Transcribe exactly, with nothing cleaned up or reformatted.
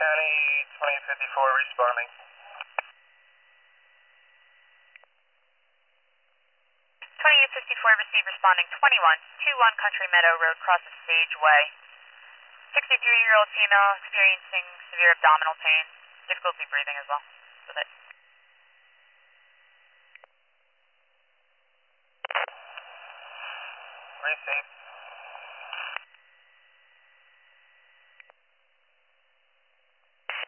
County, twenty fifty-four responding. twenty-eight fifty-four received responding twenty-one, two one Country Meadow Road, crosses Sageway. sixty-three-year-old female experiencing severe abdominal pain, difficulty breathing as well. With it. Received.